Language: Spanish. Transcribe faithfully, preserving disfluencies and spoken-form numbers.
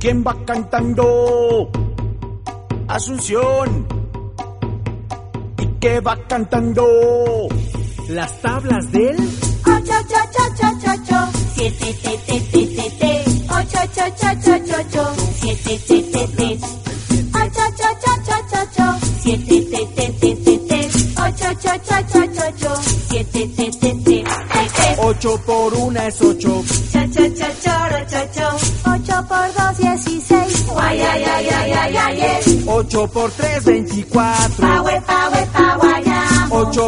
¿Quién va cantando? Asunción. ¿Y qué va cantando? Las tablas del ocho, ocho, ocho, ocho, ocho, siete, te, te, te, te, te, ocho, ocho, ocho, ocho, ocho, siete, te, te, te, ocho, ocho, ocho, ocho, ocho, siete, te, te, te, te, te, ocho, ocho, ocho, ocho, ocho, siete, te, te, te, te, te. Ocho por una es ocho. Cha, cha, cha, choro, cho, cho. Ocho por dos, dieciséis. Guay, ay, ay, ay, ay, ay, ay. Ocho por tres, veinticuatro. Pa, we, pa, we, pa, guayamo. Ocho